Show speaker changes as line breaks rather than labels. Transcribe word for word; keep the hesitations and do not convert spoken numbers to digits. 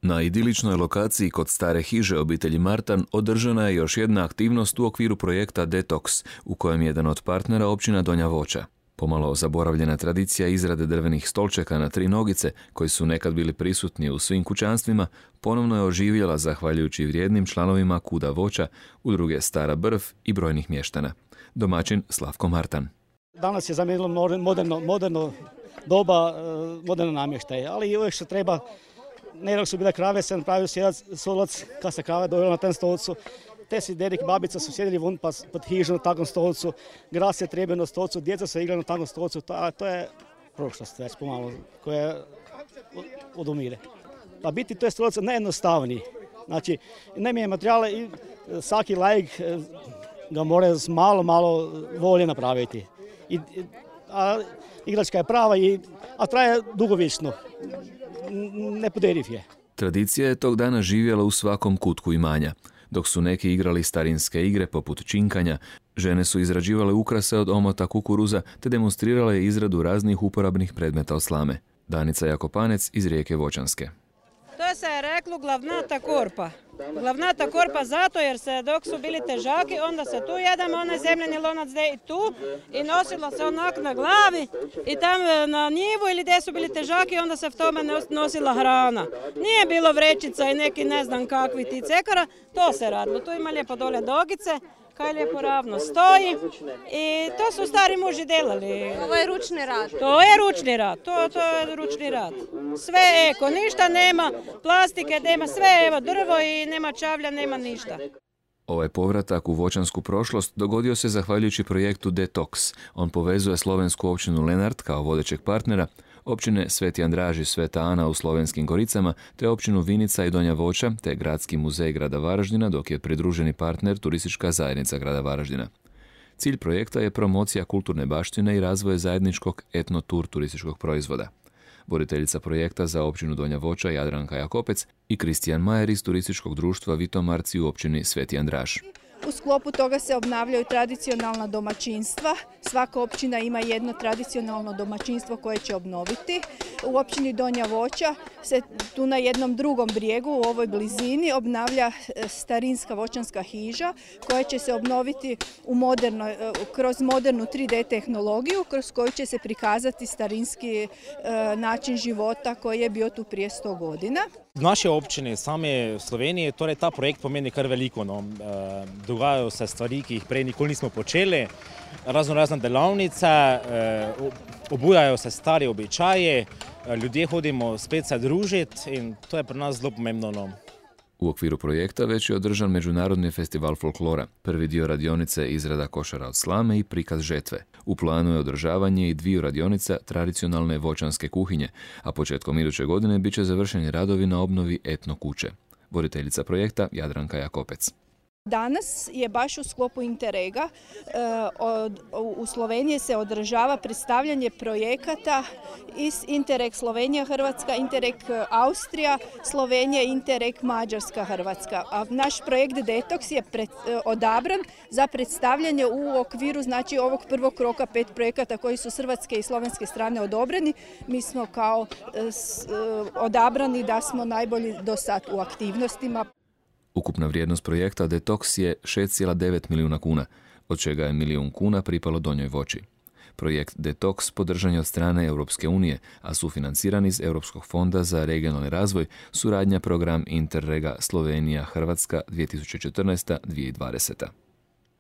Na idiličnoj lokaciji kod stare hiže obitelji Martan održana je još jedna aktivnost u okviru projekta Detox, u kojem je jedan od partnera općina Donja Voća. Pomalo zaboravljena tradicija izrade drvenih stolčeka na tri nogice, koji su nekad bili prisutni u svim kućanstvima, ponovno je oživjela zahvaljujući vrijednim članovima Kuda Voća, udruge Stara Brv i brojnih mještana. Domaćin Slavko Martan.
Danas je zamijenilo moderno, moderno doba, moderno namještaj, ali uvijek se treba. Nedavno su bile krave, se napravio sjedac, solac, kad se krave dojela na tem stolcu. Te si dedik i babica su sjedili vun pa pod hižom na takvom stolcu, gras je trebao na stolcu, djeca se igrali na takvom stolcu, to, to je prošlost već pomalo koja odumire. Pa biti to je stolac najjednostavniji. Znači, najmanje materijale i svaki laik ga mora malo, malo volje napraviti. I, a igračka je prava, i, a traje dugovično. Nepoderiv je.
Tradicija je tog dana živjela u svakom kutku imanja. Dok su neki igrali starinske igre poput činkanja, žene su izrađivale ukrase od omota kukuruza te demonstrirale izradu raznih uporabnih predmeta od slame. Danica Jakopanec iz Rijeke Voćanske.
To se je reklo glavnata korpa. Glavnata korpa zato jer se dok su bili težaki, onda se tu jedan onaj zemljeni lonac i tu i nosilo se onak na glavi i tam na njivu ili gdje su bili težaki, onda se v tome nosila hrana. Nije bilo vrećica i neki ne znam kakvi ti cekara, to se radilo. Tu ima lijepo dole dogice, kaj lijepo ravno stoji i to su stari muži delali.
Ovo je ručni rad.
To je ručni rad, to, to je ručni rad. Sve eko, ništa nema, plastike nema, sve evo drvo i nema čavlja, nema ništa.
Ovaj povratak u voćansku prošlost dogodio se zahvaljujući projektu Detox. On povezuje slovensku općinu Lenart kao vodećeg partnera, općine Sveti Andraž i Sveta Ana u Slovenskim Goricama, te općinu Vinica i Donja Voća, te Gradski muzej grada Varaždina, dok je pridruženi partner Turistička zajednica grada Varaždina. Cilj projekta je promocija kulturne baštine i razvoj zajedničkog etno-tur turističkog proizvoda. Voditeljica projekta za općinu Donja Voća Jadranka Jakopec i Kristijan Majer iz turističkog društva Vitomarci u općini Sveti Andraž.
U sklopu toga se obnavljaju tradicionalna domaćinstva. Svaka općina ima jedno tradicionalno domaćinstvo koje će obnoviti. U općini Donja Voća se tu na jednom drugom brijegu u ovoj blizini obnavlja starinska voćanska hiža koja će se obnoviti u moderno, kroz modernu tri D tehnologiju kroz koju će se prikazati starinski način života koji je bio tu prije sto godina.
V naši občini, same Slovenije, torej ta projekt pomeni kar veliko. No. E, dogajajo se stvari, ki jih prej nikoli nismo počeli, razno razne delavnice, e, obujajo se stari običaji, ljudje hodimo spet se družiti in to je pri nas zelo pomembno. No.
U okviru projekta već je održan Međunarodni festival folklora. Prvi dio radionice izrada košara od slame i prikaz žetve. U planu je održavanje i dviju radionica tradicionalne voćanske kuhinje, a početkom iduće godine bit će završeni radovi na obnovi etno kuće. Voditeljica projekta Jadranka Jakopec.
Danas je baš u sklopu Interrega u Sloveniji se održava predstavljanje projekata iz Interreg Slovenija Hrvatska, Interreg Austrija, Slovenija, Interreg Mađarska Hrvatska. A naš projekt Detox je pred, odabran za predstavljanje u okviru znači ovog prvog roka pet projekata koji su s hrvatske i slovenske strane odobreni. Mi smo kao s, odabrani da smo najbolji do sad u aktivnostima.
Ukupna vrijednost projekta Detox je šest zarez devet milijuna kuna, od čega je milijun kuna pripalo Donjoj Voći. Projekt Detox podržan je od strane Europske unije, a sufinanciran iz Europskog fonda za regionalni razvoj, suradnja program Interrega Slovenija Hrvatska dvije tisuće četrnaesta do dvije tisuće dvadeseta.